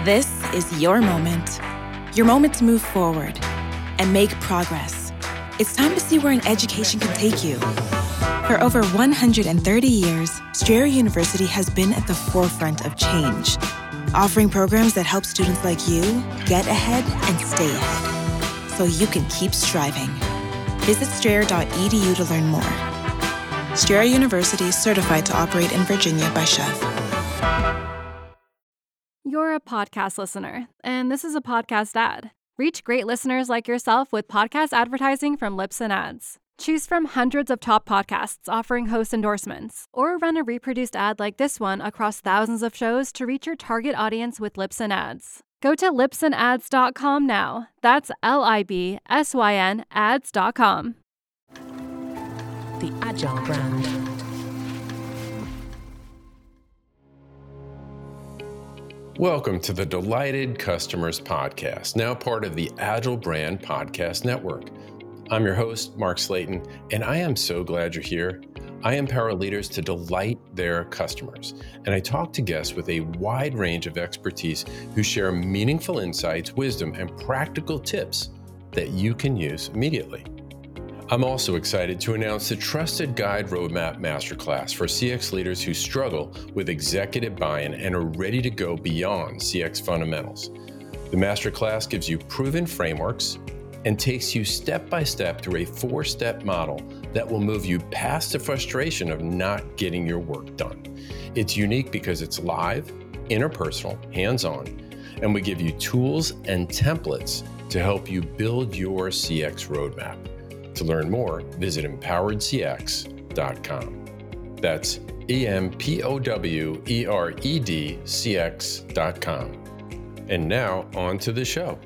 This is your moment to move forward and make progress. It's time to see where an education can take you. For over 130 years, Strayer University has been at the forefront of change, offering programs that help students like you get ahead and stay ahead, so you can keep striving. Visit strayer.edu to learn more. Strayer University is certified to operate in Virginia by Chev. You're a podcast listener, and this is a podcast ad. Reach great listeners like yourself with podcast advertising from Libsyn Ads. Choose from hundreds of top podcasts offering host endorsements, or run a reproduced ad like this one across thousands of shows to reach your target audience with Libsyn Ads. Go to libsynads.com now. That's LIBSYN ads.com. The Agile Brand. Welcome to the Delighted Customers Podcast, now part of the Agile Brand Podcast Network. I'm your host, Mark Slayton, and I am so glad you're here. I empower leaders to delight their customers, and I talk to guests with a wide range of expertise who share meaningful insights, wisdom, and practical tips that you can use immediately. I'm also excited to announce the Trusted Guide Roadmap Masterclass for CX leaders who struggle with executive buy-in and are ready to go beyond CX fundamentals. The Masterclass gives you proven frameworks and takes you step by step through a 4-step model that will move you past the frustration of not getting your work done. It's unique because it's live, interpersonal, hands-on, and we give you tools and templates to help you build your CX roadmap. To learn more, visit empoweredcx.com. That's EMPOWEREDCX.com. And now on to the show.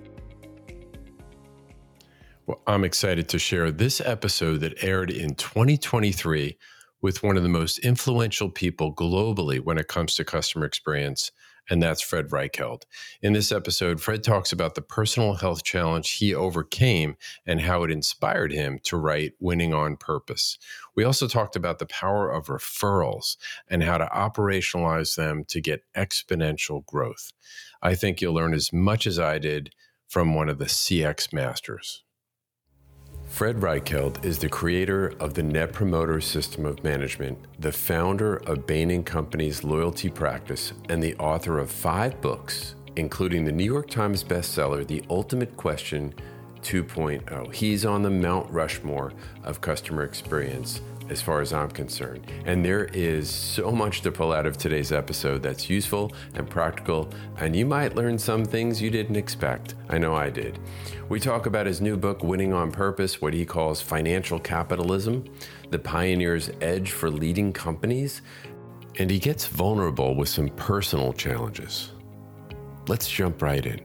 Well, I'm excited to share this episode that aired in 2023 with one of the most influential people globally when it comes to customer experience, and that's Fred Reichheld. In this episode, Fred talks about the personal health challenge he overcame and how it inspired him to write Winning on Purpose. We also talked about the power of referrals and how to operationalize them to get exponential growth. I think you'll learn as much as I did from one of the CX masters. Fred Reichheld is the creator of the Net Promoter System of Management, the founder of Bain & Company's loyalty practice, and the author of 5 books, including the New York Times bestseller, The Ultimate Question 2.0. He's on the Mount Rushmore of customer experience, as far as I'm concerned. And there is so much to pull out of today's episode that's useful and practical, and you might learn some things you didn't expect. I know I did. We talk about his new book, Winning on Purpose, what he calls financial capitalism, the pioneer's edge for leading companies, and he gets vulnerable with some personal challenges. Let's jump right in.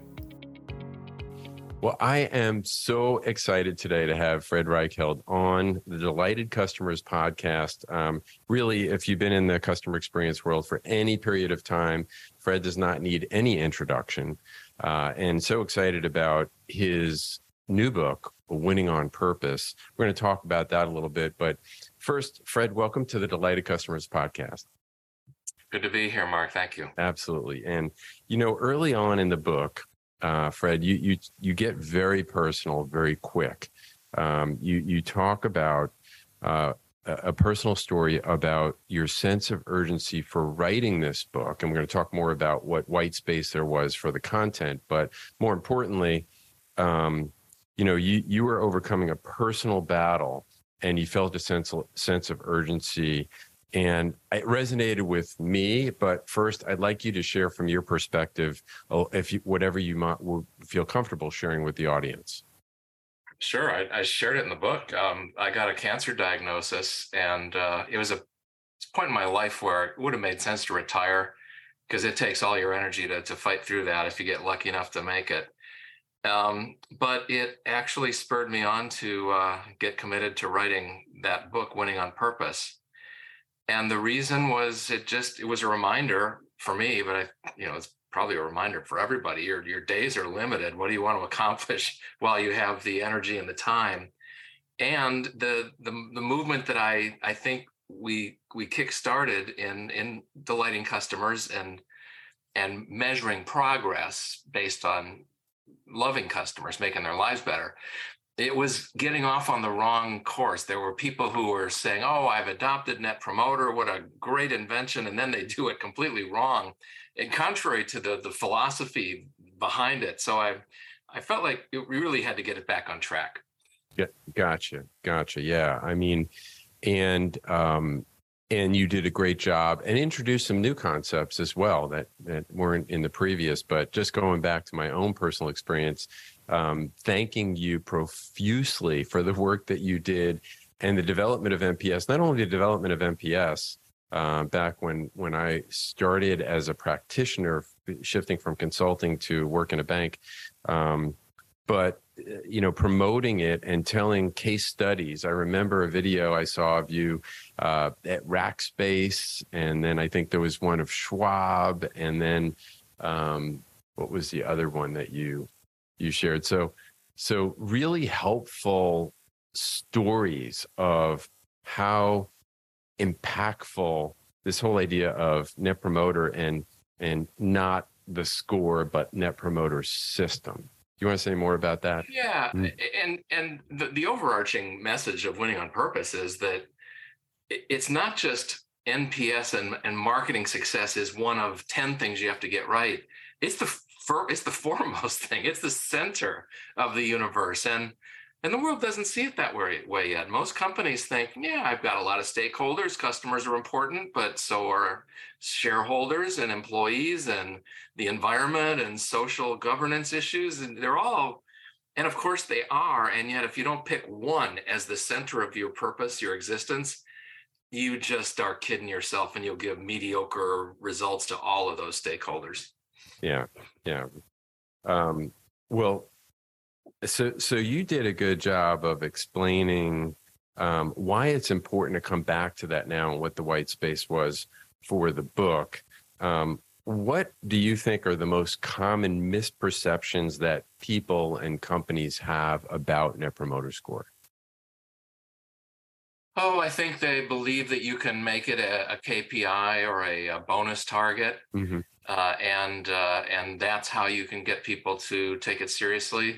Well, I am so excited today to have Fred Reichheld on the Delighted Customers Podcast. Really, if you've been in the customer experience world for any period of time, Fred does not need any introduction. And so excited about his new book, Winning on Purpose. We're going to talk about that a little bit. But first, Fred, welcome to the Delighted Customers Podcast. Good to be here, Mark. Thank you. Absolutely. And, you know, early on in the book, Fred, you get very personal, very quick. You talk about a personal story about your sense of urgency for writing this book, and we're going to talk more about what white space there was for the content. But more importantly, you were overcoming a personal battle, and you felt a sense of urgency. And it resonated with me, but first, I'd like you to share from your perspective, whatever you might feel comfortable sharing with the audience. Sure, I shared it in the book. I got a cancer diagnosis, and it was a point in my life where it would have made sense to retire, because it takes all your energy to fight through that if you get lucky enough to make it. But it actually spurred me on to get committed to writing that book, Winning on Purpose. And the reason was it was a reminder for me, but it's probably a reminder for everybody. Your days are limited. What do you want to accomplish while you have the energy and the time? And the movement that I think we kickstarted in delighting customers and and measuring progress based on loving customers, making their lives better, it was getting off on the wrong course. There were people who were saying, oh, I've adopted Net Promoter, what a great invention, and then they do it completely wrong, and contrary to the philosophy behind it. So I felt like we really had to get it back on track. Yeah, gotcha. Yeah, I mean, and you did a great job and introduced some new concepts as well that weren't in the previous. But just going back to my own personal experience, thanking you profusely for the work that you did and the development of NPS. Not only the development of NPS, back when I started as a practitioner, shifting from consulting to work in a bank, but promoting it and telling case studies. I remember a video I saw of you at Rackspace, and then I think there was one of Schwab, and then what was the other one that you shared? So really helpful stories of how impactful this whole idea of Net Promoter and not the score, but Net Promoter system. You want to say more about that? Yeah, and the overarching message of Winning on Purpose is that it's not just NPS and marketing success is one of 10 things you have to get right. It's the foremost thing. It's the center of the universe, and the world doesn't see it that way yet. Most companies think, yeah, I've got a lot of stakeholders. Customers are important, but so are shareholders and employees and the environment and social governance issues. And they're all, and of course they are. And yet, if you don't pick one as the center of your purpose, your existence, you just are kidding yourself, and you'll give mediocre results to all of those stakeholders. Yeah. Well, so you did a good job of explaining why it's important to come back to that now and what the white space was for the book. What do you think are the most common misperceptions that people and companies have about Net Promoter Score? Oh, I think they believe that you can make it a KPI or a bonus target. Mm-hmm. And that's how you can get people to take it seriously.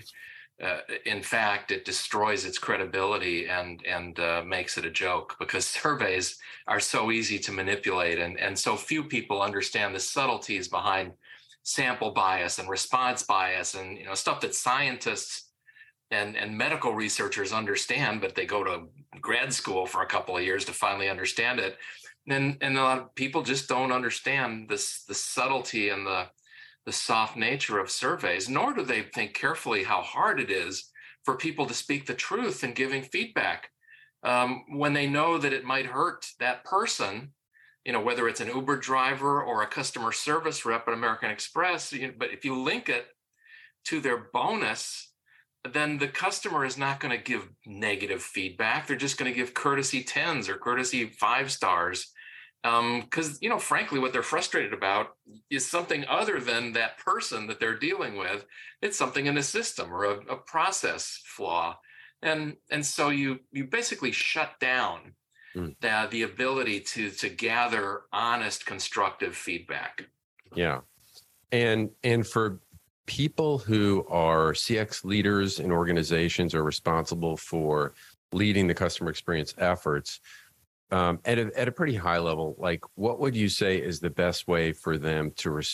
In fact, it destroys its credibility and makes it a joke, because surveys are so easy to manipulate, and so few people understand the subtleties behind sample bias and response bias and stuff that scientists and medical researchers understand, but they go to grad school for a couple of years to finally understand it. And a lot of people just don't understand the subtlety and the soft nature of surveys, nor do they think carefully how hard it is for people to speak the truth in giving feedback when they know that it might hurt that person, whether it's an Uber driver or a customer service rep at American Express. But if you link it to their bonus, then the customer is not going to give negative feedback. They're just going to give courtesy 10s or courtesy 5 stars. Because, frankly, what they're frustrated about is something other than that person that they're dealing with. It's something in the system or a process flaw. And so you basically shut down the ability to gather honest, constructive feedback. Yeah. And for people who are CX leaders in organizations or responsible for leading the customer experience efforts, at a pretty high level, like what would you say is the best way for them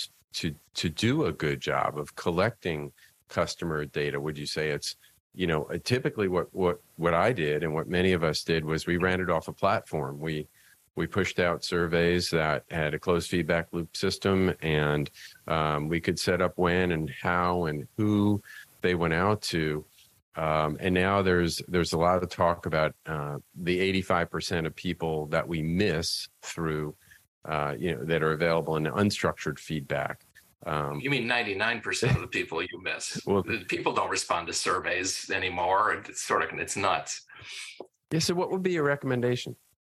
to do a good job of collecting customer data? Would you say it's, typically what I did and what many of us did was we ran it off a platform. We pushed out surveys that had a closed feedback loop system, and we could set up when and how and who they went out to. And now there's a lot of talk about the 85% of people that we miss through, that are available in unstructured feedback. You mean 99% of the people you miss? Well, people don't respond to surveys anymore. It's nuts. Yeah. So what would be your recommendation?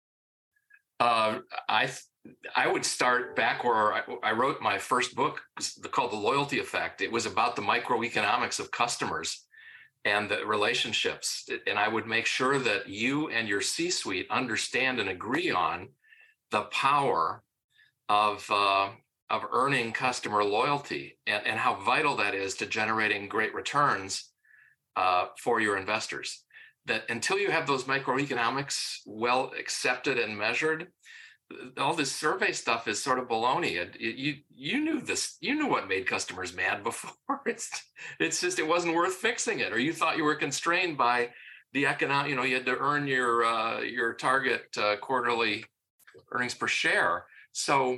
I would start back where I wrote my first book called The Loyalty Effect. It was about the microeconomics of customers and the relationships. And I would make sure that you and your C-suite understand and agree on the power of of earning customer loyalty and how vital that is to generating great returns for your investors. That until you have those microeconomics well accepted and measured, all this survey stuff is sort of baloney. You knew this. You knew what made customers mad before. It's just it wasn't worth fixing it, or you thought you were constrained by the economic. You had to earn your target quarterly earnings per share. So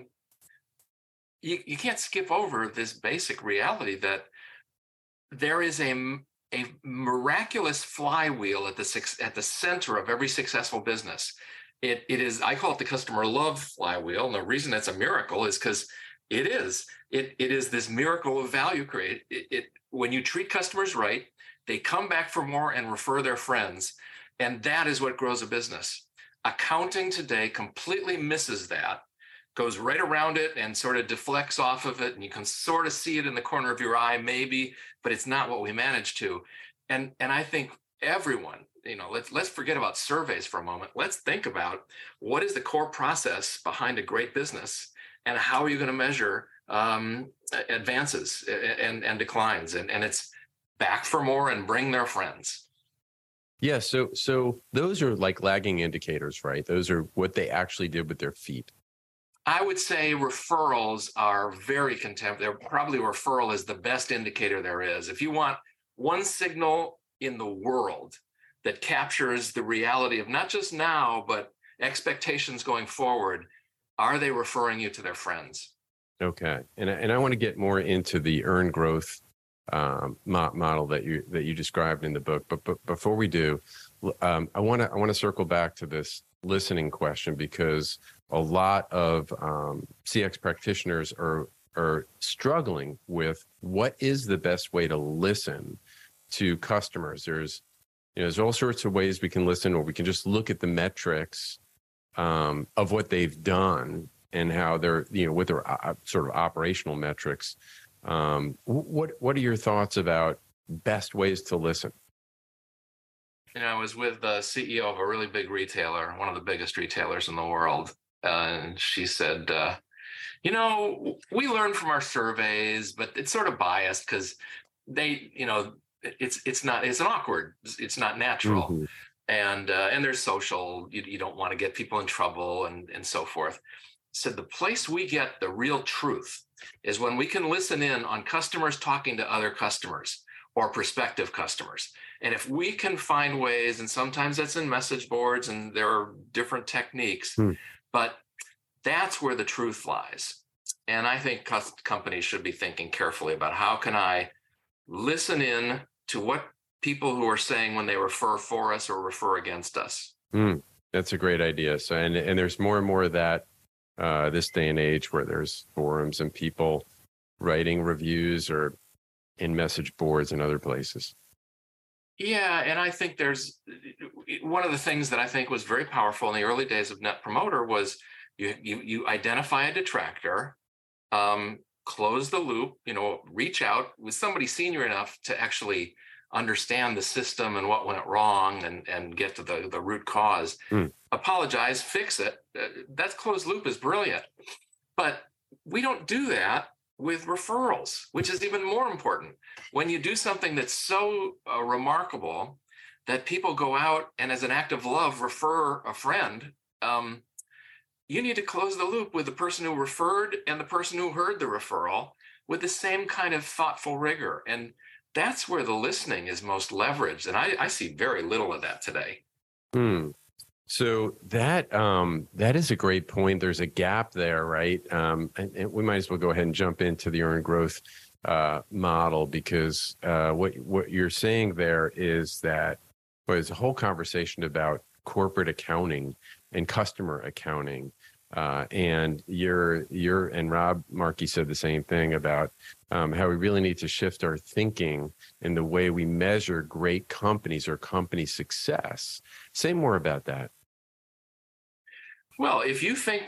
you can't skip over this basic reality that there is a miraculous flywheel at the center of every successful business. It is, I call it the customer love flywheel. And the reason it's a miracle is because it is this miracle of value create. When you treat customers right, they come back for more and refer their friends. And that is what grows a business. Accounting today completely misses that, goes right around it and sort of deflects off of it. And you can sort of see it in the corner of your eye, maybe, but it's not what we manage to. And I think everyone, let's forget about surveys for a moment. Let's think about what is the core process behind a great business and how are you going to measure advances and declines. And it's back for more and bring their friends. Yeah. So those are like lagging indicators, right? Those are what they actually did with their feet. I would say referrals are very contemporary. Probably referral is the best indicator there is. If you want one signal in the world that captures the reality of not just now, but expectations going forward, are they referring you to their friends? Okay. And I want to get more into the earned growth model that you described in the book. But before we do, I want to circle back to this listening question, because a lot of CX practitioners are struggling with what is the best way to listen to customers. There's all sorts of ways we can listen, or we can just look at the metrics of what they've done and how they're, with their sort of operational metrics. What are your thoughts about best ways to listen? I was with the CEO of a really big retailer, one of the biggest retailers in the world. And she said, we learn from our surveys, but it's sort of biased because they, it's awkward. It's not natural. Mm-hmm. And there's social, you don't want to get people in trouble and so forth. Said the place we get the real truth is when we can listen in on customers talking to other customers or prospective customers. And if we can find ways, and sometimes that's in message boards and there are different techniques, but that's where the truth lies. And I think companies should be thinking carefully about how can I listen in to what people who are saying when they refer for us or refer against us. That's a great idea. So, and there's more and more of that this day and age, where there's forums and people writing reviews or in message boards and other places. Yeah, and I think there's one of the things that I think was very powerful in the early days of Net Promoter was you identify a detractor, close the loop, reach out with somebody senior enough to actually understand the system and what went wrong and get to the root cause. Apologize, fix it. That closed loop is brilliant. But we don't do that with referrals, which is even more important. When you do something that's so remarkable that people go out and as an act of love refer a friend, you need to close the loop with the person who referred and the person who heard the referral with the same kind of thoughtful rigor. And that's where the listening is most leveraged. And I see very little of that today. So that is a great point. There's a gap there, right? And we might as well go ahead and jump into the earned growth model, because what you're saying there is that there's a whole conversation about corporate accounting and customer accounting. And and Rob Markey said the same thing about how we really need to shift our thinking in the way we measure great companies or company success. Say more about that. Well, if you think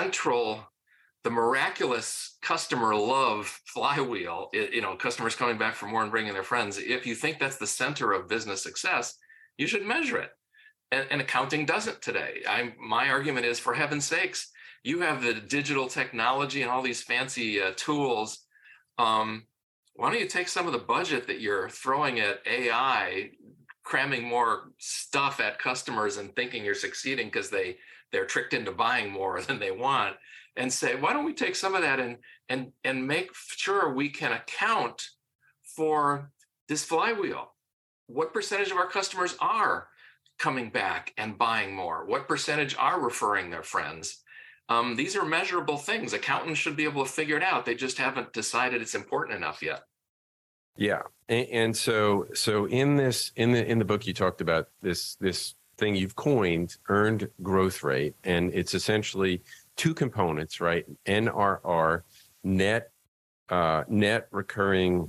the miraculous customer love flywheel, customers coming back for more and bringing their friends, if you think that's the center of business success, you should measure it. And accounting doesn't today. My argument is, for heaven's sakes, You have the digital technology and all these fancy tools. Why don't you take some of the budget that you're throwing at AI, cramming more stuff at customers and thinking you're succeeding because they're tricked into buying more than they want, and say, why don't we take some of that and make sure we can account for this flywheel? What percentage of our customers are coming back and buying more? What percentage are referring their friends? These are measurable things. Accountants should be able to figure it out. They just haven't decided it's important enough yet. Yeah, and so in the book you talked about this thing you've coined, earned growth rate, and it's essentially two components, right? NRR, net revenue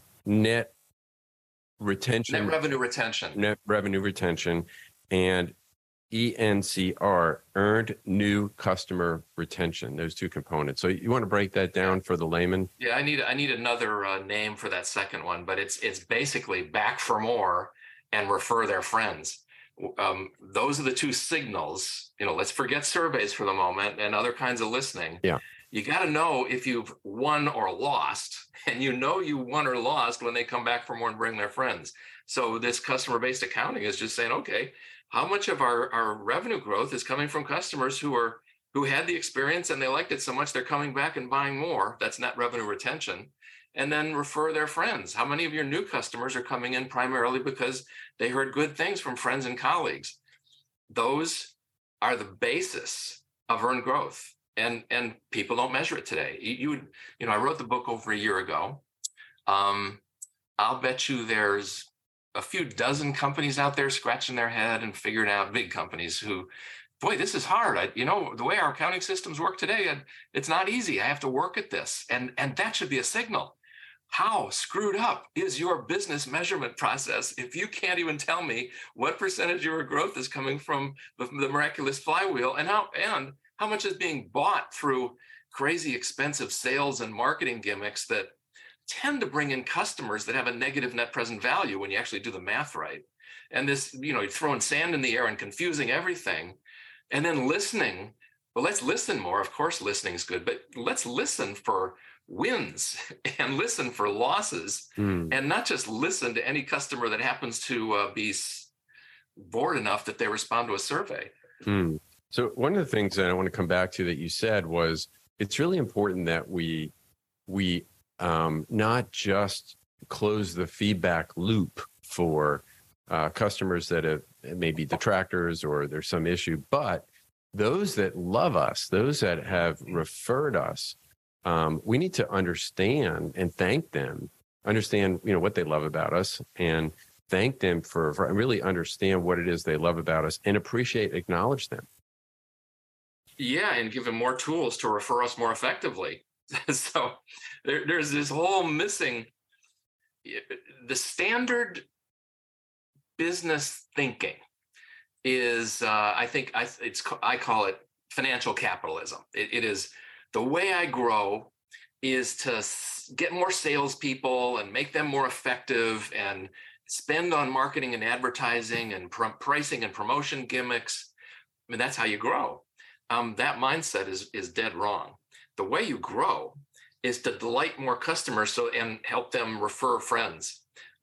retention, and ENCR, earned new customer retention. Those two components. So you want to break that down for the layman? Yeah, I need another name for that second one, but it's basically back for more and refer their friends. Those are the two signals. Let's forget surveys for the moment and other kinds of listening. Yeah. You got to know if you've won or lost, and you won or lost when they come back for more and bring their friends. So this customer-based accounting is just saying, okay, how much of our revenue growth is coming from customers who had the experience and they liked it so much they're coming back and buying more? That's net revenue retention. And then refer their friends. How many of your new customers are coming in primarily because they heard good things from friends and colleagues? Those are the basis of earned growth. And people don't measure it today. I wrote the book over a year ago. I'll bet you there's a few dozen companies out there scratching their head and figuring out, big companies who, boy, this is hard. The way our accounting systems work today, it's not easy. I have to work at this. And that should be a signal. How screwed up is your business measurement process if you can't even tell me what percentage of your growth is coming from the miraculous flywheel, and how much is being bought through crazy expensive sales and marketing gimmicks that tend to bring in customers that have a negative net present value when you actually do the math right. And this, you're throwing sand in the air and confusing everything, and then listening. Well, let's listen more. Of course, listening is good, but let's listen for wins and listen for losses, and not just listen to any customer that happens to be bored enough that they respond to a survey. So one of the things that I want to come back to that you said was it's really important that we not just close the feedback loop for customers that have maybe detractors or there's some issue, but those that love us, those that have referred us, we need to understand and thank them, understand what they love about us, and thank them for really understand what it is they love about us and acknowledge them. Yeah, and give them more tools to refer us more effectively. So there's this whole missing, the standard business thinking is, I call it financial capitalism. It is the way I grow is to get more salespeople and make them more effective and spend on marketing and advertising and pricing and promotion gimmicks. I mean, that's how you grow. That mindset is dead wrong. The way you grow is to delight more customers and help them refer friends.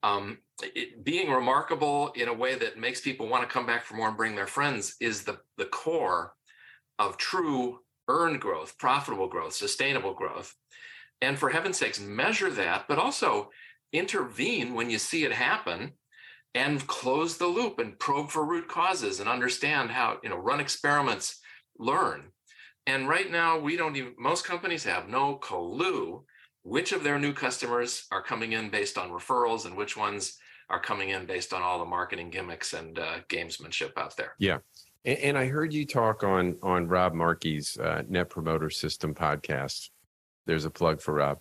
Being remarkable in a way that makes people want to come back for more and bring their friends is the core of true earned growth, profitable growth, sustainable growth. And for heaven's sakes, measure that, but also intervene when you see it happen and close the loop and probe for root causes and understand how, run experiments, learn. And right now, most companies have no clue which of their new customers are coming in based on referrals and which ones are coming in based on all the marketing gimmicks and gamesmanship out there. Yeah. And I heard you talk on Rob Markey's Net Promoter System podcast. There's a plug for Rob.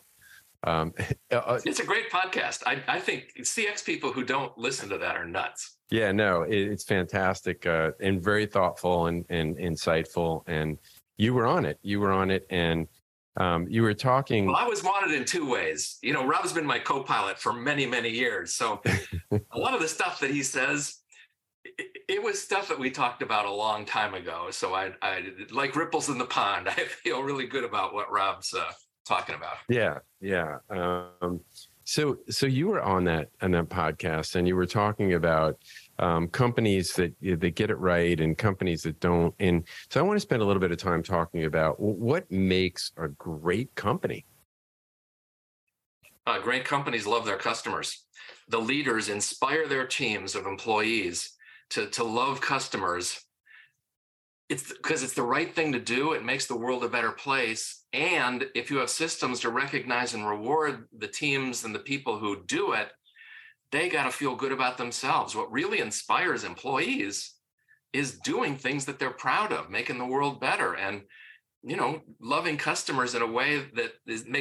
It's a great podcast. I think CX people who don't listen to that are nuts. Yeah, no, it's fantastic and very thoughtful and insightful. And you were on it. And you were talking. Well, I was wanted in two ways. Rob's been my co-pilot for many, many years. So a lot of the stuff that he says, it was stuff that we talked about a long time ago. So I like ripples in the pond. I feel really good about what Rob's talking about. Yeah. So you were on that podcast, and you were talking about companies that get it right and companies that don't. And so I want to spend a little bit of time talking about what makes a great company. Great companies love their customers. The leaders inspire their teams of employees to love customers. It's because it's the right thing to do. It makes the world a better place. And if you have systems to recognize and reward the teams and the people who do it, they got to feel good about themselves. What really inspires employees is doing things that they're proud of, making the world better, and loving customers in a way that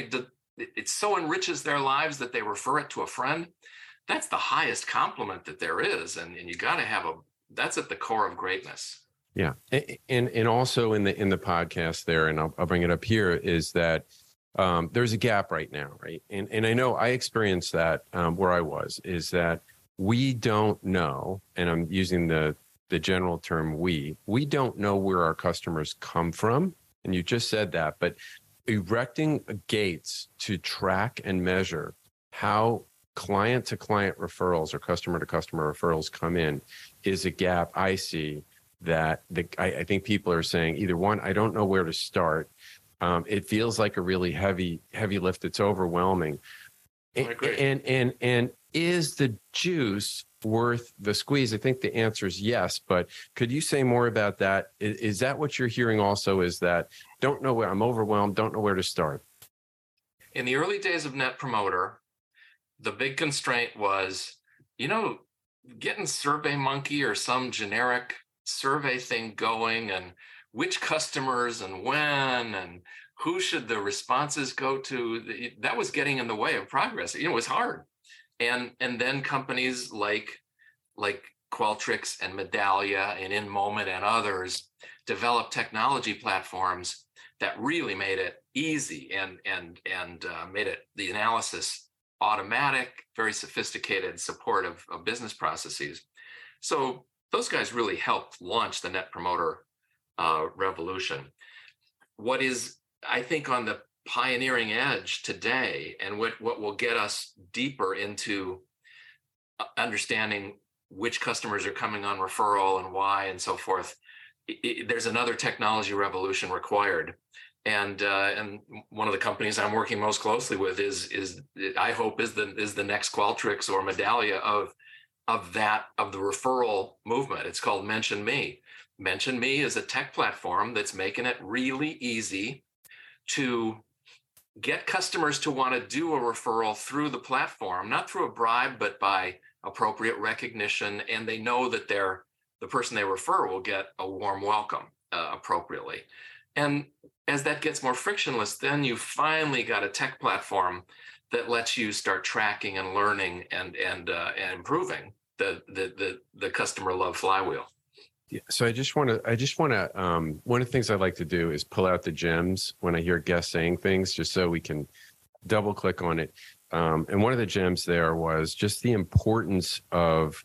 it so enriches their lives that they refer it to a friend. That's the highest compliment that there is, and you got to that's at the core of greatness. Yeah, and also in the podcast there, and I'll bring it up here, is that there's a gap right now, right? And I know I experienced that where I was, is that we don't know, and I'm using the general term we don't know where our customers come from, and you just said that, but erecting gates to track and measure how client-to-client referrals or customer-to-customer referrals come in is a gap I see that I think people are saying, either one, I don't know where to start. It feels like a really heavy lift. It's overwhelming. I agree. And is the juice worth the squeeze? I think the answer is yes, but could you say more about that? Is that what you're hearing also, is that don't know where, I'm overwhelmed, don't know where to start? In the early days of Net Promoter, the big constraint was, getting SurveyMonkey or some generic survey thing going, and which customers and when and who should the responses go to. That was getting in the way of progress. It was hard. And then companies like Qualtrics and Medallia and InMoment and others developed technology platforms that really made it easy and made it the analysis automatic, very sophisticated support of business processes. So those guys really helped launch the Net Promoter revolution. What is, I think, on the pioneering edge today, and what will get us deeper into understanding which customers are coming on referral and why and so forth, there's another technology revolution required. And one of the companies I'm working most closely with is I hope is the next Qualtrics or Medallia of the referral movement. It's called Mention Me. Mention Me is a tech platform that's making it really easy to get customers to want to do a referral through the platform, not through a bribe, but by appropriate recognition. And they know that the person they refer will get a warm welcome appropriately. And as that gets more frictionless, then you finally got a tech platform that lets you start tracking and learning and improving the customer love flywheel. Yeah, so I just want to, one of the things I like to do is pull out the gems when I hear guests saying things, just so we can double click on it. And one of the gems there was just the importance of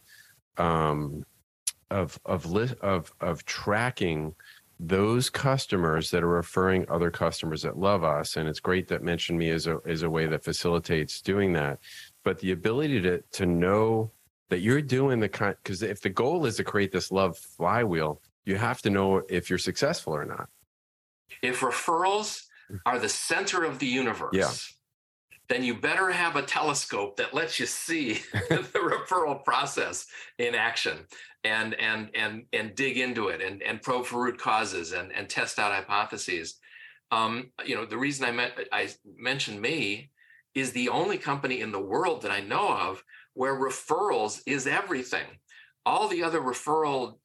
tracking those customers that are referring other customers that love us. And it's great that Mention Me is a way that facilitates doing that. But the ability to know that you're doing because if the goal is to create this love flywheel, you have to know if you're successful or not. If referrals are the center of the universe, then you better have a telescope that lets you see the referral process in action and dig into it and probe for root causes and test out hypotheses. The reason I mentioned Me is the only company in the world that I know of where referrals is everything. All the other referral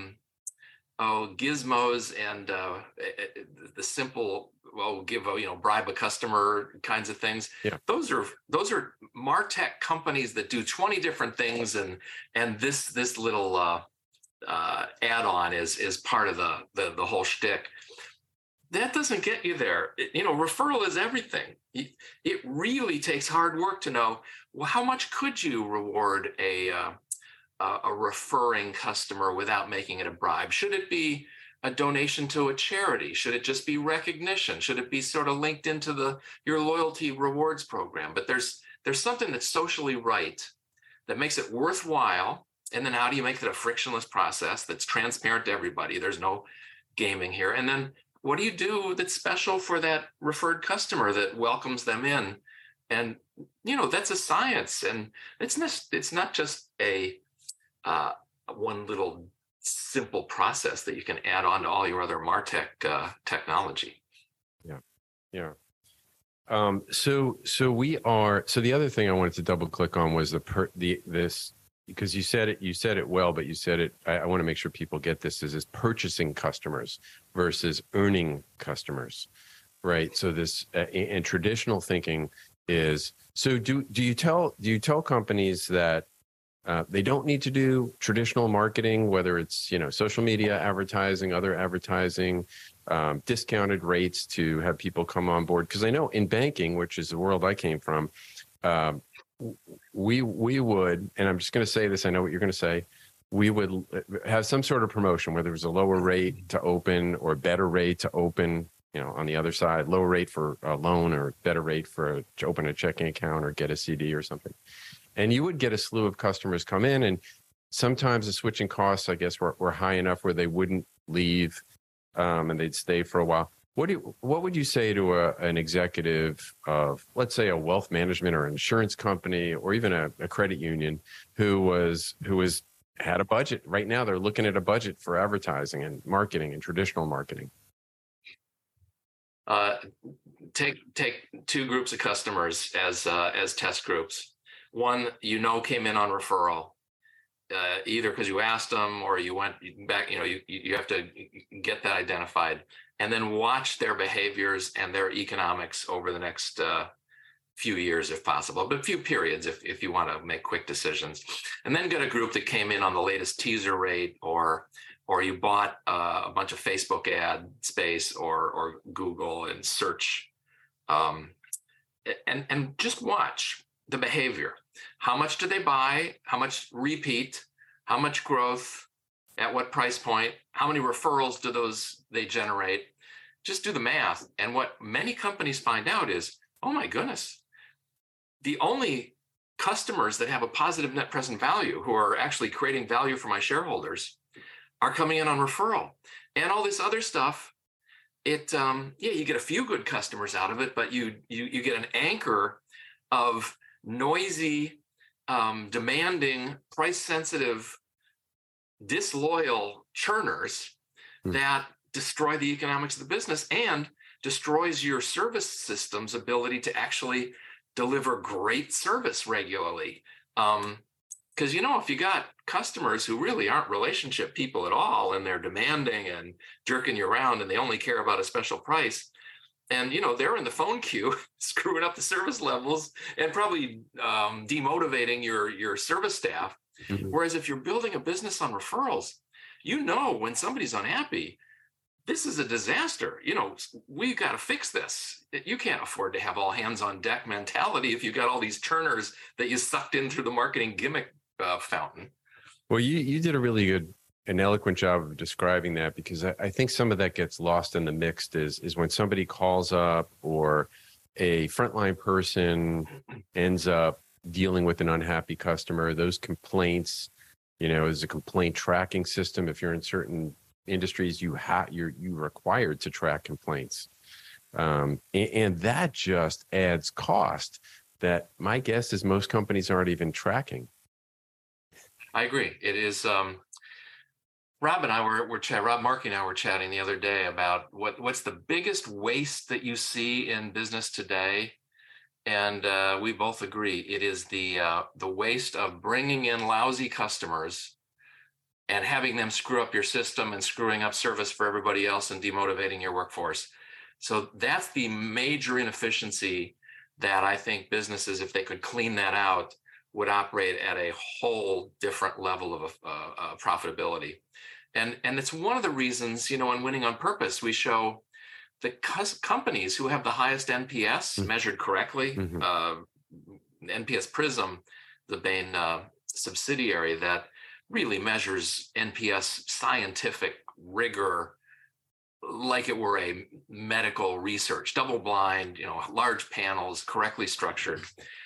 gizmos and the simple, bribe a customer kinds of things. Yeah. Those are MarTech companies that do 20 different things, and this little add-on is part of the whole shtick. That doesn't get you there. Referral is everything. It really takes hard work to know, well, how much could you reward a a referring customer without making it a bribe? Should it be a donation to a charity? Should it just be recognition? Should it be sort of linked into your loyalty rewards program? But there's something that's socially right that makes it worthwhile. And then how do you make it a frictionless process that's transparent to everybody? There's no gaming here. And then what do you do that's special for that referred customer that welcomes them in? And, that's a science. And it's not just a one little simple process that you can add on to all your other MarTech technology. Yeah. So the other thing I wanted to double click on was this, because you said it well, but you said it, I want to make sure people get this, is purchasing customers versus earning customers, right? So this, and traditional thinking is, so do you tell companies that they don't need to do traditional marketing, whether it's, social media advertising, other advertising, discounted rates to have people come on board? Because I know in banking, which is the world I came from, we would, and I'm just going to say this, I know what you're going to say, we would have some sort of promotion, whether it was a lower rate to open or a better rate to open, on the other side, lower rate for a loan or better rate to open a checking account or get a CD or something. And you would get a slew of customers come in, and sometimes the switching costs, I guess, were high enough where they wouldn't leave, and they'd stay for a while. What would you say to an executive of, let's say, a wealth management or insurance company or even a credit union who had a budget? Right now, they're looking at a budget for advertising and marketing and traditional marketing. Take two groups of customers as test groups. One, came in on referral, either because you asked them or you went back. You have to get that identified, and then watch their behaviors and their economics over the next few years, if possible, but a few periods if you want to make quick decisions. And then get a group that came in on the latest teaser rate, or you bought a bunch of Facebook ad space or Google and search, and just watch the behavior. How much do they buy? How much repeat? How much growth? At what price point? How many referrals do they generate? Just do the math. And what many companies find out is, oh my goodness, the only customers that have a positive net present value, who are actually creating value for my shareholders, are coming in on referral. And all this other stuff, you get a few good customers out of it, but you get an anchor of noisy, demanding, price-sensitive, disloyal churners that destroy the economics of the business and destroys your service system's ability to actually deliver great service regularly. Because, if you got customers who really aren't relationship people at all, and they're demanding and jerking you around, and they only care about a special price, and, they're in the phone queue screwing up the service levels and probably demotivating your service staff. Mm-hmm. Whereas if you're building a business on referrals, when somebody's unhappy, this is a disaster. We've got to fix this. You can't afford to have all hands on deck mentality if you've got all these churners that you sucked in through the marketing gimmick fountain. Well, you did a really good and eloquent job of describing that, because I think some of that gets lost in the mix is when somebody calls up or a frontline person ends up dealing with an unhappy customer. Those complaints, is a complaint tracking system. If you're in certain industries, you're required to track complaints, and that just adds cost that my guess is most companies aren't even tracking. I agree. It is. Rob Markey and I were chatting the other day about what's the biggest waste that you see in business today, and we both agree it is the waste of bringing in lousy customers and having them screw up your system and screwing up service for everybody else and demotivating your workforce. So that's the major inefficiency that I think businesses, if they could clean that out, would operate at a whole different level of profitability. And it's one of the reasons, on Winning on Purpose, we show the companies who have the highest NPS measured correctly, NPS Prism, the Bain subsidiary, that really measures NPS scientific rigor like it were a medical research, double blind, large panels, correctly structured.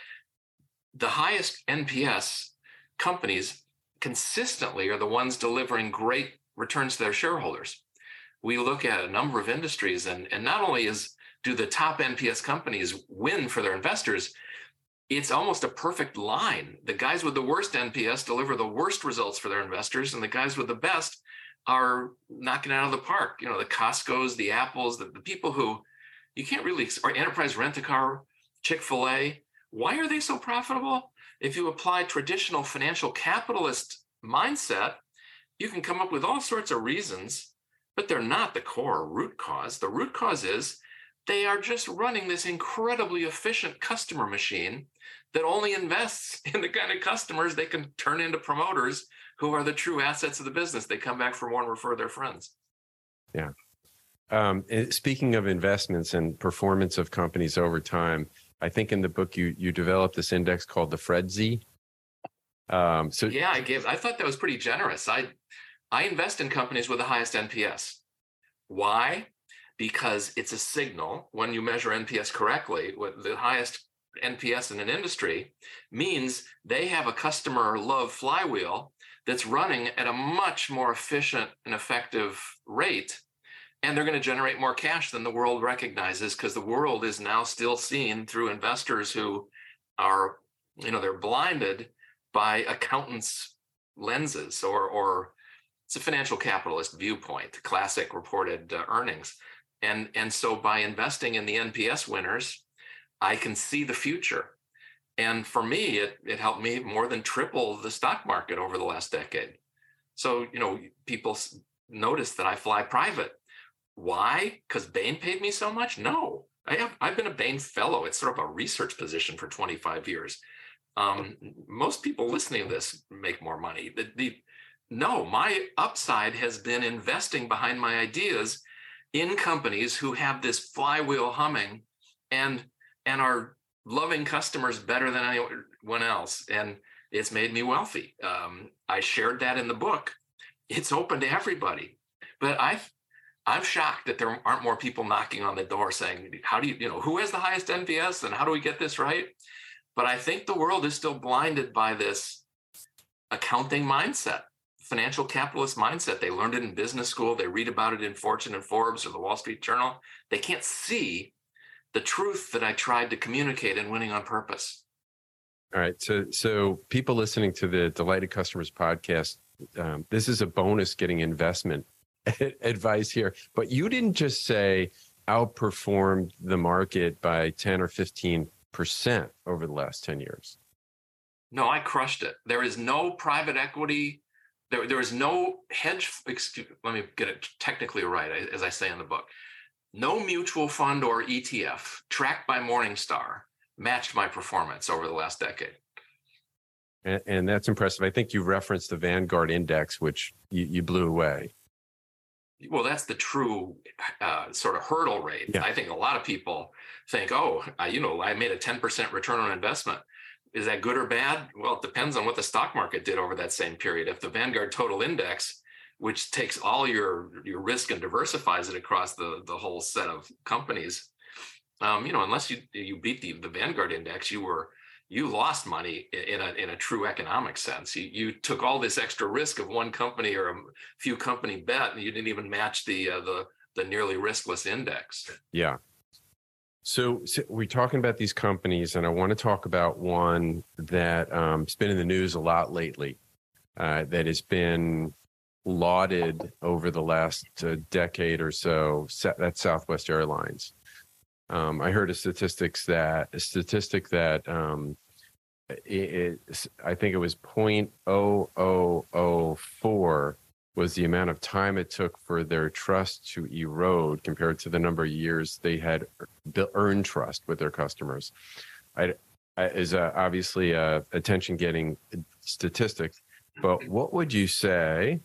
The highest NPS companies consistently are the ones delivering great returns to their shareholders. We look at a number of industries, and not only do the top NPS companies win for their investors, it's almost a perfect line. The guys with the worst NPS deliver the worst results for their investors, and the guys with the best are knocking it out of the park. The Costco's, the Apples, the people who you can't really, or Enterprise Rent-A-Car, Chick-fil-A. Why are they so profitable? If you apply traditional financial capitalist mindset, you can come up with all sorts of reasons, but they're not the core root cause. The root cause is they are just running this incredibly efficient customer machine that only invests in the kind of customers they can turn into promoters who are the true assets of the business. They come back for more and refer their friends. Yeah. Speaking of investments and performance of companies over time, I think in the book you developed this index called the FredZ. I thought that was pretty generous. I invest in companies with the highest NPS. Why? Because it's a signal when you measure NPS correctly. With the highest NPS in an industry means they have a customer love flywheel that's running at a much more efficient and effective rate. And they're going to generate more cash than the world recognizes, because the world is now still seen through investors who are, they're blinded by accountants' lenses, or it's a financial capitalist viewpoint, classic reported earnings. And so by investing in the NPS winners, I can see the future. And for me, it helped me more than triple the stock market over the last decade. So, people notice that I fly private. Why? Because Bain paid me so much? No, I've been a Bain fellow. It's sort of a research position for 25 years. Most people listening to this make more money. No, my upside has been investing behind my ideas in companies who have this flywheel humming and are loving customers better than anyone else. And it's made me wealthy. I shared that in the book. It's open to everybody. But I'm shocked that there aren't more people knocking on the door saying, how do who has the highest NPS and how do we get this right? But I think the world is still blinded by this accounting mindset, financial capitalist mindset. They learned it in business school. They read about it in Fortune and Forbes or the Wall Street Journal. They can't see the truth that I tried to communicate in Winning on Purpose. All right. So people listening to the Delighted Customers podcast, this is a bonus getting investment advice here. But you didn't just say outperformed the market by 10 or 15% over the last 10 years. No, I crushed it. There is no private equity. There is no hedge. Let me get it technically right, as I say in the book. No mutual fund or ETF tracked by Morningstar matched my performance over the last decade. And that's impressive. I think you referenced the Vanguard Index, which you blew away. Well, that's the true sort of hurdle rate. Yeah. I think a lot of people think, I made a 10% return on investment. Is that good or bad? Well, it depends on what the stock market did over that same period. If the Vanguard Total Index, which takes all your risk and diversifies it across the whole set of companies, unless you beat the Vanguard Index, you lost money in a true economic sense. You took all this extra risk of one company or a few company bet, and you didn't even match the nearly riskless index. Yeah. So we're talking about these companies, and I want to talk about one that has been in the news a lot lately, that has been lauded over the last decade or so. That's Southwest Airlines. I heard a statistic that I think it was 0.0004 was the amount of time it took for their trust to erode compared to the number of years they had earned trust with their customers. Is obviously a attention-getting statistic, but what would you say?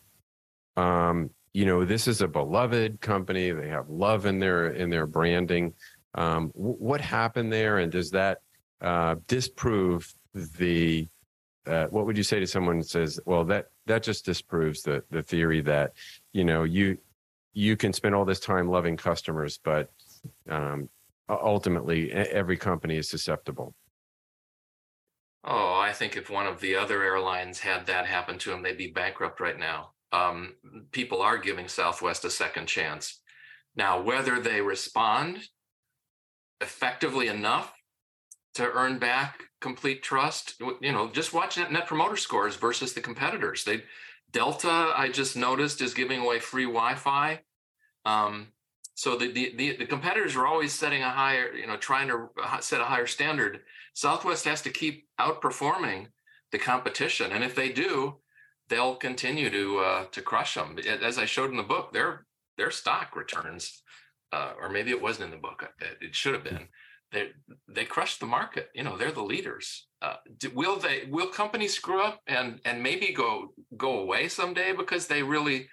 This is a beloved company. They have love in their branding. What happened there, and does that disprove what would you say to someone who says, well, that just disproves the theory that, you can spend all this time loving customers, but ultimately every company is susceptible. Oh, I think if one of the other airlines had that happen to them, they'd be bankrupt right now. People are giving Southwest a second chance. Now, whether they respond effectively enough to earn back complete trust, just watch Net Promoter Scores versus the competitors. Delta, I just noticed, is giving away free Wi-Fi. So the competitors are always setting a higher, trying to set a higher standard. Southwest has to keep outperforming the competition, and if they do, they'll continue to crush them. As I showed in the book, their stock returns, or maybe it wasn't in the book. It should have been. They crushed the market. They're the leaders. Will companies screw up and maybe go away someday because they really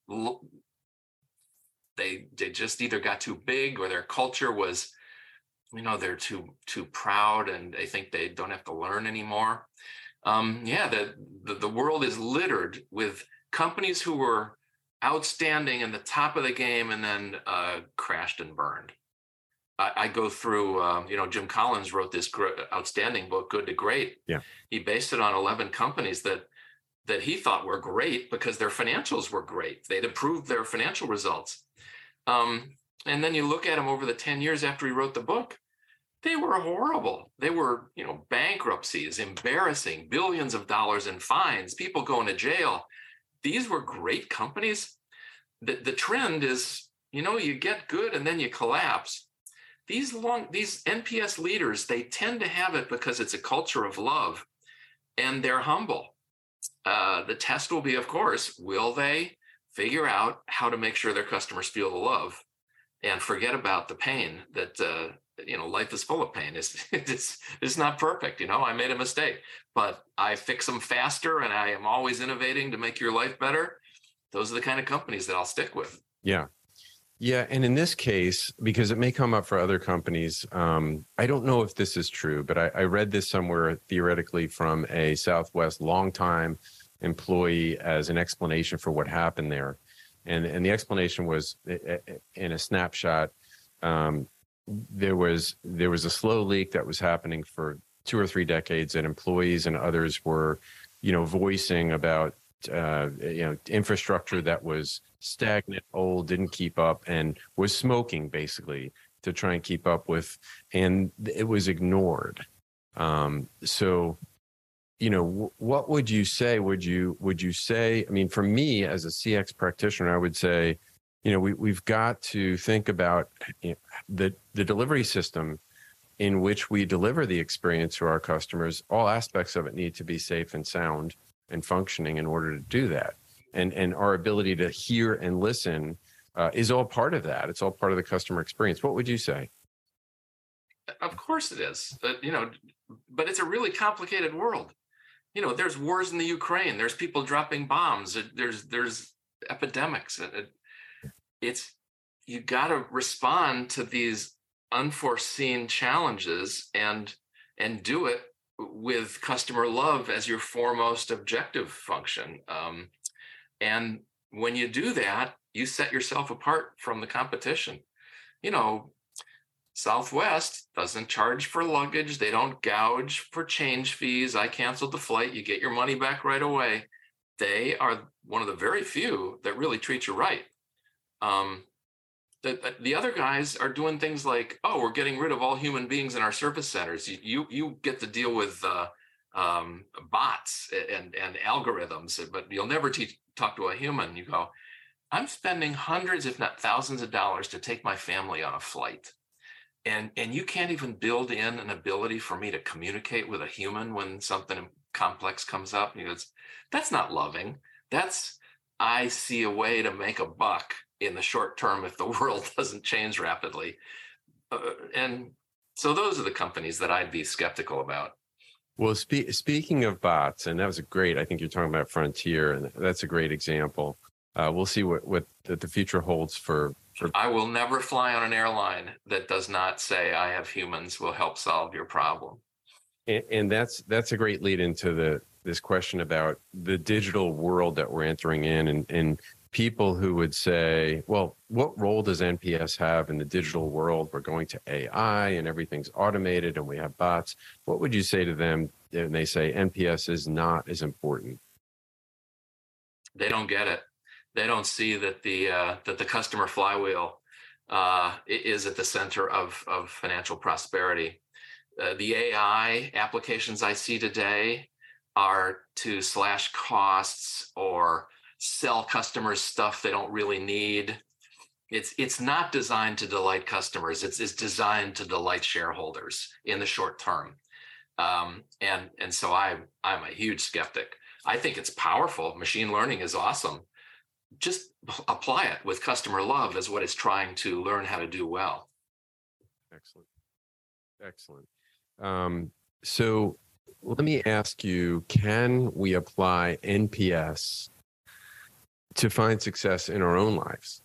they just either got too big, or their culture was, they're too proud and they think they don't have to learn anymore. The world is littered with companies who were outstanding in the top of the game and then crashed and burned. I go through, Jim Collins wrote this outstanding book, Good to Great. Yeah. He based it on 11 companies that he thought were great because their financials were great. They'd improved their financial results. And then you look at them over the 10 years after he wrote the book, they were horrible. They were, bankruptcies, embarrassing, billions of dollars in fines, people going to jail. These were great companies. The trend is, you get good and then you collapse. These NPS leaders, they tend to have it because it's a culture of love and they're humble. The test will be, of course, will they figure out how to make sure their customers feel the love and forget about the pain that, life is full of pain. It's not perfect. I made a mistake, but I fix them faster and I am always innovating to make your life better. Those are the kind of companies that I'll stick with. Yeah. Yeah. And in this case, because it may come up for other companies, I don't know if this is true, but I read this somewhere theoretically from a Southwest longtime employee as an explanation for what happened there. And the explanation was in a snapshot, there was a slow leak that was happening for 2 or 3 decades, and employees and others were, voicing about, infrastructure that was stagnant, old, didn't keep up, and was smoking basically to try and keep up with, and it was ignored. So, what would you say? Would you say, for me as a CX practitioner, I would say, we've got to think about the delivery system in which we deliver the experience to our customers. All aspects of it need to be safe and sound and functioning in order to do that. And our ability to hear and listen is all part of that. It's all part of the customer experience. What would you say? Of course it is. But it's a really complicated world. There's wars in the Ukraine. There's people dropping bombs. There's epidemics. You got to respond to these unforeseen challenges and do it with customer love as your foremost objective function. And when you do that, you set yourself apart from the competition. Southwest doesn't charge for luggage. They don't gouge for change fees. I canceled the flight. You get your money back right away. They are one of the very few that really treat you right. The other guys are doing things like, we're getting rid of all human beings in our service centers. You get to deal with bots and algorithms, but you'll never talk to a human. You go, I'm spending hundreds, if not thousands of dollars to take my family on a flight. And you can't even build in an ability for me to communicate with a human when something complex comes up. That's not loving. I see a way to make a buck in the short term if the world doesn't change rapidly. And so those are the companies that I'd be skeptical about. Well, speaking of bots, and that was I think you're talking about Frontier, and that's a great example. We'll see what the future holds for. I will never fly on an airline that does not say I have humans will help solve your problem. And that's a great lead into this question about the digital world that we're entering in, and people who would say, well, what role does NPS have in the digital world? We're going to AI and everything's automated and we have bots. What would you say to them when they say NPS is not as important? They don't get it. They don't see that the customer flywheel is at the center of financial prosperity. The AI applications I see today are to slash costs or sell customers stuff they don't really need. It's not designed to delight customers. It's designed to delight shareholders in the short term. And so I'm a huge skeptic. I think it's powerful. Machine learning is awesome. Just apply it with customer love as what it's trying to learn how to do well. Excellent. So let me ask you, can we apply NPS to find success in our own lives?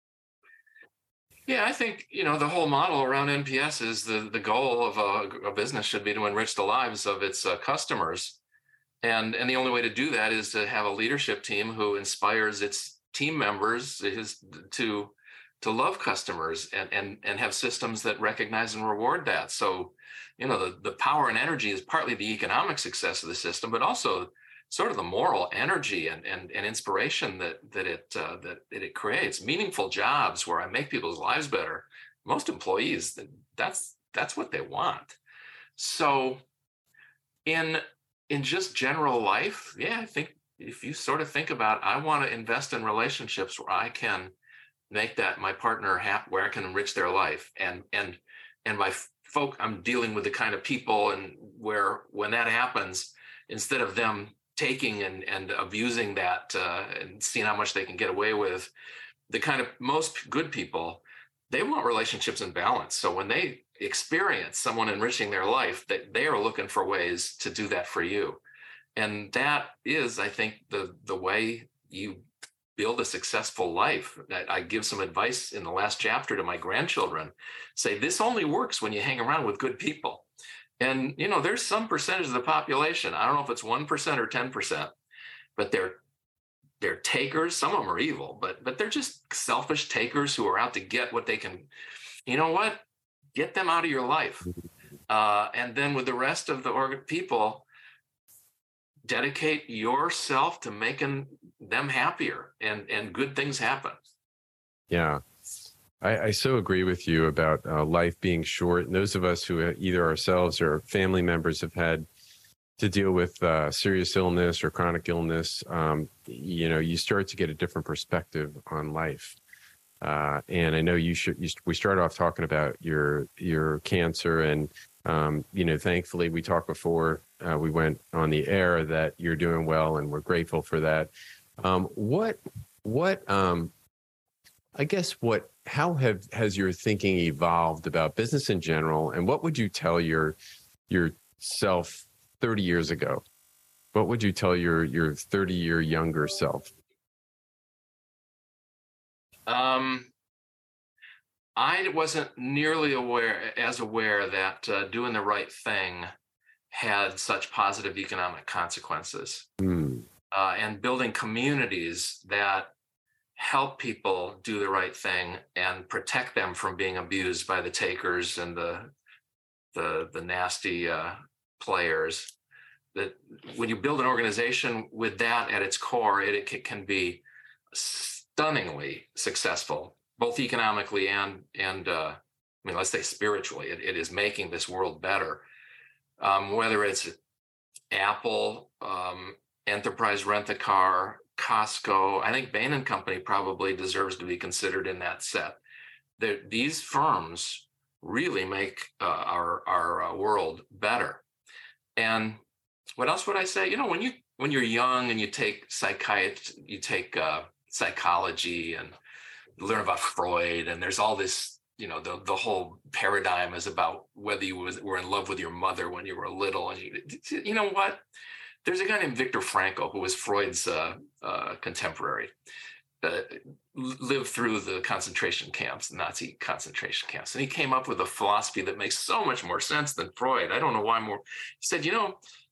Yeah, I think, the whole model around NPS is the goal of a business should be to enrich the lives of its customers. And the only way to do that is to have a leadership team who inspires its team members to love customers and have systems that recognize and reward that. So, the power and energy is partly the economic success of the system, but also sort of the moral energy and inspiration that it creates. Meaningful jobs where I make people's lives better. Most employees, that's what they want. So in just general life, yeah, I think if you sort of think about, I want to invest in relationships where I can make that my partner happy, where I can enrich their life, and my folk, I'm dealing with the kind of people, and where when that happens, instead of them taking and abusing that and seeing how much they can get away with, the kind of most good people, they want relationships in balance. So when they experience someone enriching their life, that they are looking for ways to do that for you. And that is, I think, the way you build a successful life. I give some advice in the last chapter to my grandchildren, say this only works when you hang around with good people. And, there's some percentage of the population, I don't know if it's 1% or 10%, but they're takers. Some of them are evil, but they're just selfish takers who are out to get what they can. You know what? Get them out of your life. And then with the rest of the people, dedicate yourself to making them happier, and good things happen. Yeah. I so agree with you about life being short. And those of us who either ourselves or family members have had to deal with serious illness or chronic illness, you start to get a different perspective on life. And I know we started off talking about your cancer, and thankfully we talked before we went on the air that you're doing well, and we're grateful for that. How has your thinking evolved about business in general, and what would you tell yourself 30 years ago? What would you tell your 30-year younger self? I wasn't nearly aware that doing the right thing had such positive economic consequences. And building communities that help people do the right thing and protect them from being abused by the takers and the nasty players. That when you build an organization with that at its core, it can be stunningly successful, both economically and let's say spiritually. It is making this world better. Whether it's Apple, Enterprise Rent-A-Car, Costco, I think Bain & Company probably deserves to be considered in that set. These firms really make our world better. And what else would I say? When you're young and you take psychiatry, you take psychology and learn about Freud, and there's all this, the whole paradigm is about whether you were in love with your mother when you were little. And you know what? There's a guy named Viktor Frankl, who was Freud's contemporary, lived through the concentration camps, Nazi concentration camps. And he came up with a philosophy that makes so much more sense than Freud. I don't know why more. He said,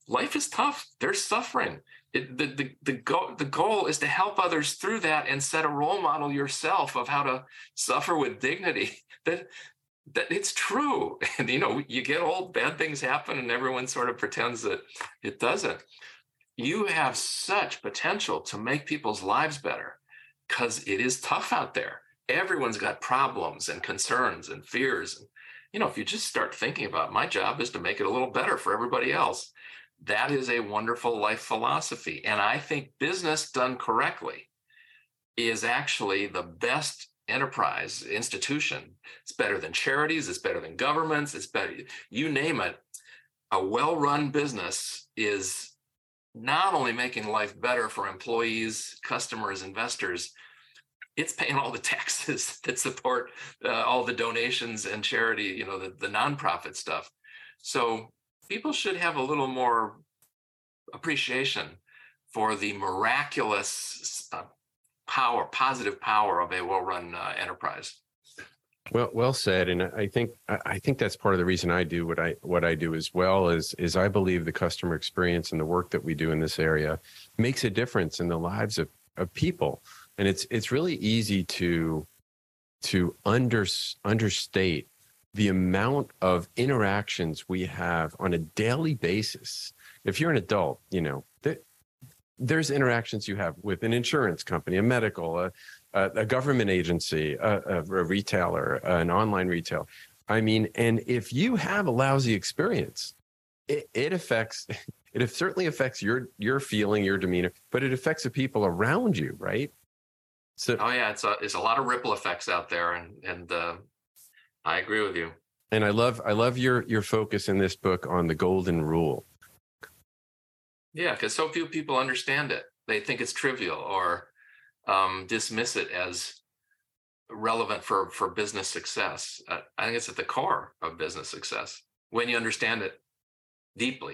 life is tough. There's suffering. The goal is to help others through that and set a role model yourself of how to suffer with dignity. That it's true. And, you get old, bad things happen, and everyone sort of pretends that it doesn't. You have such potential to make people's lives better because it is tough out there. Everyone's got problems and concerns and fears. If you just start thinking about, my job is to make it a little better for everybody else, that is a wonderful life philosophy. And I think business done correctly is actually the best enterprise institution. It's better than charities. It's better than governments. It's better, you name it. A well-run business is not only making life better for employees, customers, investors, it's paying all the taxes that support all the donations and charity, the nonprofit stuff. So people should have a little more appreciation for the miraculous positive power of a well-run enterprise. Well said. And I think that's part of the reason I do what I do as well is I believe the customer experience and the work that we do in this area makes a difference in the lives of people. And it's really easy to understate the amount of interactions we have on a daily basis. If you're an adult, there's interactions you have with an insurance company, a medical, a government agency, a retailer, an online retail. And if you have a lousy experience, it certainly affects your feeling, your demeanor, but it affects the people around you, right? So, it's a lot of ripple effects out there, and I agree with you. And I love your focus in this book on the golden rule. Yeah, because so few people understand it. They think it's trivial or dismiss it as relevant for business success. I think it's at the core of business success when you understand it deeply.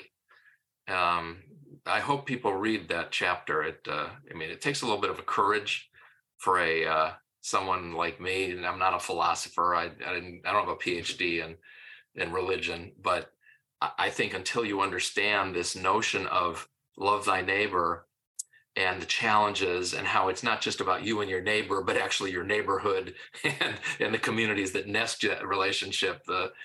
I hope people read that chapter. It takes a little bit of a courage for someone like me, and I'm not a philosopher. I don't have a PhD in religion, but I think until you understand this notion of love thy neighbor and the challenges and how it's not just about you and your neighbor, but actually your neighborhood and the communities that nest that relationship.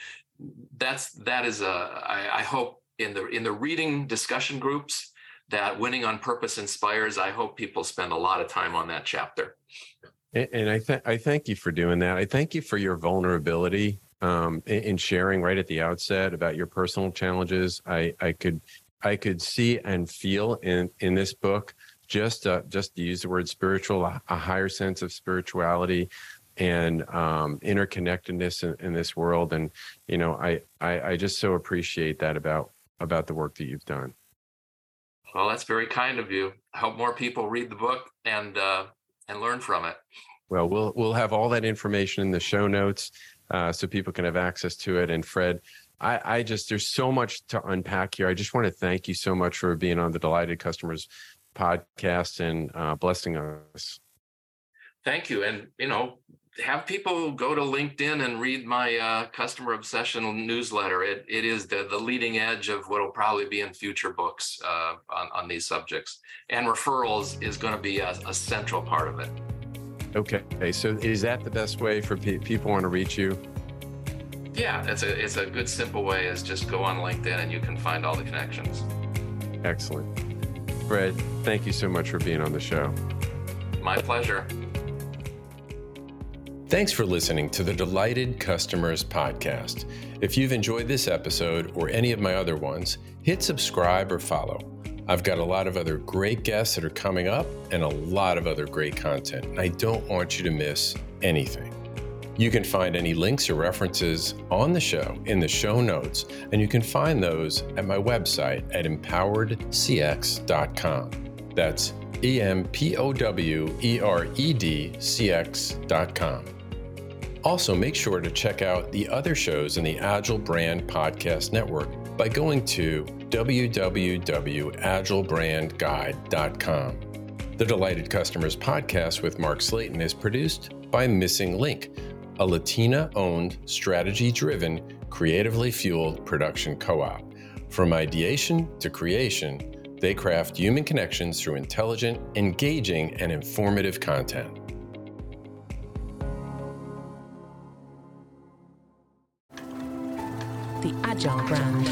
I hope in the reading discussion groups that Winning on Purpose inspires, I hope people spend a lot of time on that chapter. And I thank you for doing that. I thank you for your vulnerability in sharing right at the outset about your personal challenges. I could see and feel in this book just to use the word spiritual, a higher sense of spirituality and interconnectedness in this world. And I just so appreciate that about the work that you've done. Well, that's very kind of you. I hope more people read the book and learn from it. Well, we'll have all that information in the show notes so people can have access to it. And Fred, there's so much to unpack here. I just want to thank you so much for being on the Delighted Customers podcast and blessing us. Thank you. And, have people go to LinkedIn and read my Customer Obsession newsletter. It is the leading edge of what will probably be in future books on these subjects. And referrals is going to be a central part of it. Okay. So is that the best way for people want to reach you? Yeah, it's a good, simple way is just go on LinkedIn and you can find all the connections. Excellent. Fred, thank you so much for being on the show. My pleasure. Thanks for listening to the Delighted Customers podcast. If you've enjoyed this episode or any of my other ones, hit subscribe or follow. I've got a lot of other great guests that are coming up and a lot of other great content, and I don't want you to miss anything. You can find any links or references on the show in the show notes, and you can find those at my website at empoweredcx.com. That's EMPOWEREDCX.com. Also, make sure to check out the other shows in the Agile Brand Podcast Network by going to www.agilebrandguide.com. The Delighted Customers podcast with Mark Slayton is produced by Missing Link, a Latina-owned, strategy-driven, creatively fueled production co-op. From ideation to creation, they craft human connections through intelligent, engaging, and informative content. The Agile brand.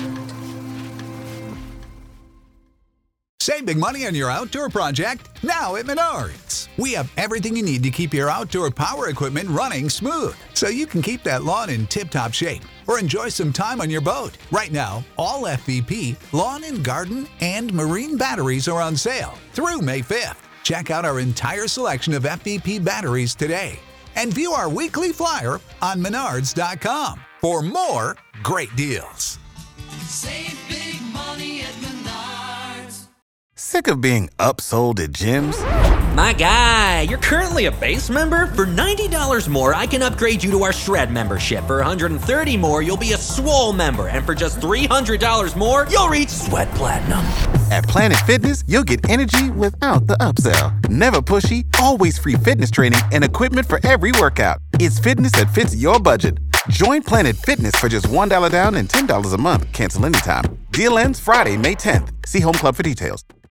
Save big money on your outdoor project now at Menards. We have everything you need to keep your outdoor power equipment running smooth, so you can keep that lawn in tip-top shape or enjoy some time on your boat. Right now, all FVP, lawn and garden, and marine batteries are on sale through May 5th. Check out our entire selection of FVP batteries today and view our weekly flyer on menards.com for more great deals. Save big money at Menards. Sick of being upsold at gyms? My guy, you're currently a base member? For $90 more, I can upgrade you to our Shred membership. For $130 more, you'll be a Swole member. And for just $300 more, you'll reach Sweat Platinum. At Planet Fitness, you'll get energy without the upsell. Never pushy, always free fitness training and equipment for every workout. It's fitness that fits your budget. Join Planet Fitness for just $1 down and $10 a month. Cancel anytime. Deal ends Friday, May 10th. See Home Club for details.